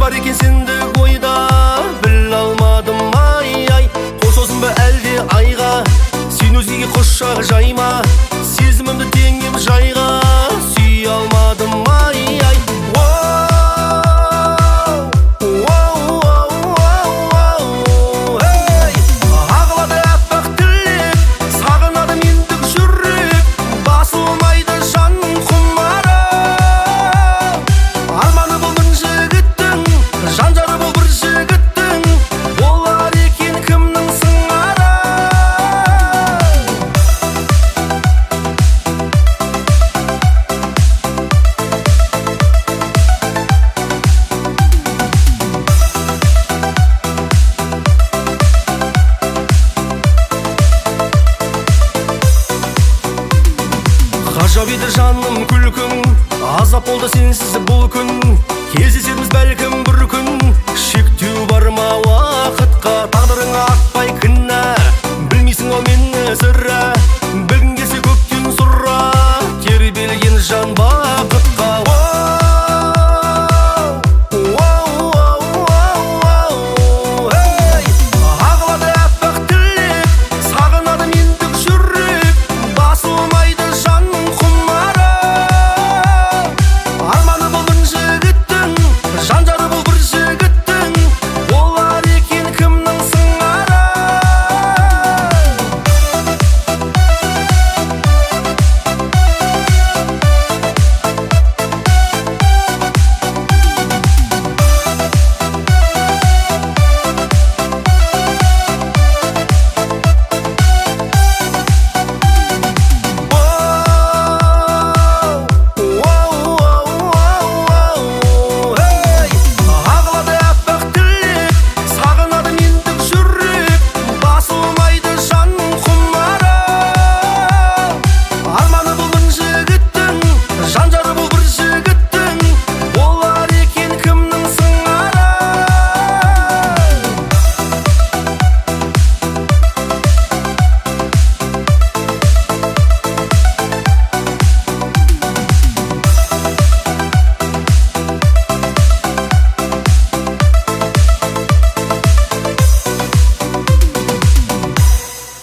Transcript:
бар екен сендік ойда, біле алмадым ай-ай. Қосылсын ба әлде айға, сен өзгеге құшақ жайма, сезімімді теңеп жайға, сүйе алмадым ай-ай. Ғажап еді жаным күлкің, азап болды сенсіз бұл күн. Кездесерміз бәлкім бір күн, шектеу бар ма уақытқа, тағдырыңа ақ